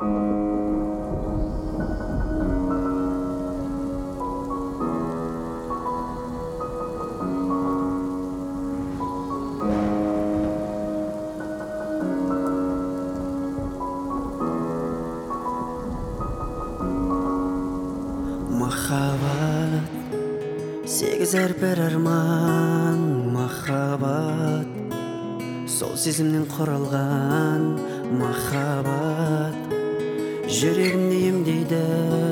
Махаббат, сегіз әрбір арман. Махаббат, сол сезімнен құралған. Махаббат, жүрегімді емдейді.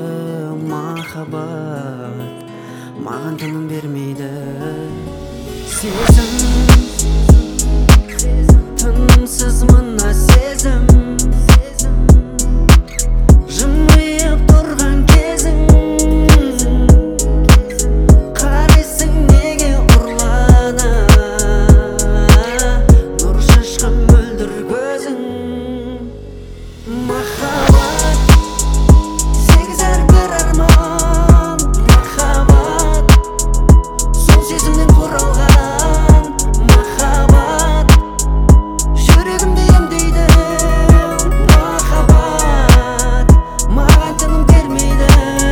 Махаббат, маған тыным бермейді. Сезім, тынымсыз мына сезім. Жымиып тұрған кезің, қарайсың неге ұрлана. Нұр шашқан мөлдір көзің. Махаббат, сегіз әрбір арман. Махаббат, сол сезімнен құралған. Махаббат, жүрегімді емдейді. Махаббат, маған тыным бермейді.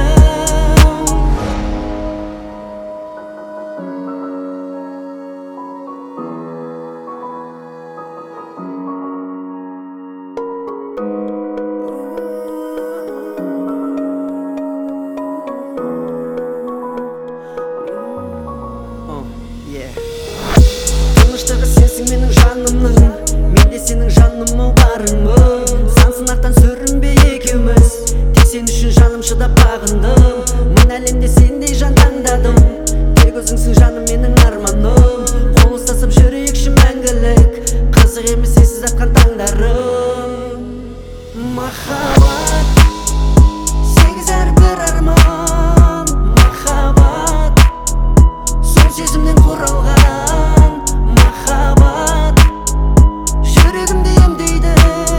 Тыныштығы сенсің менің жанымның, мен де сенің жанымның барыңмын. Сан сынақтан сүрінбей екеуміз, тек сен үшін жаным шыдап бағындым. Мың әлемде сендей жан таңдадым, тек өзіңсің жаным менің арманым. Қол ұстасып жүрейікші мәңгілік, қызық емес сенсіз атқан таңдарым. Махаббат, сегіз әрбір арман. Махаббат, сол сезімнен құралған. Махаббат, жүрегімді емдейді.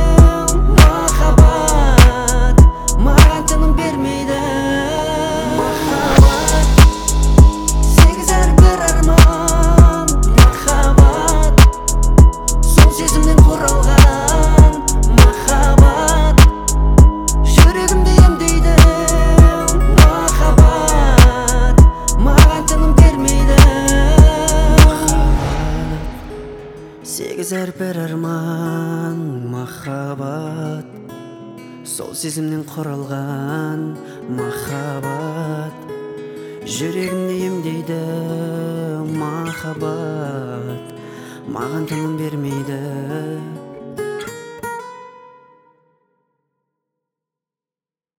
Махаббат, маған тыным бермейді. Махаббат, сегіз әрбір арман. Махаббат, сол сезімнен құралған. Махаббат, жүрегімді емдейді. Махаббат, маған тыным бермейді. Сегіз әрбір арман. Махаббат, сол сезімнен құралған. Махаббат, жүрегімді емдейді. Махаббат, маған тыным бермейді.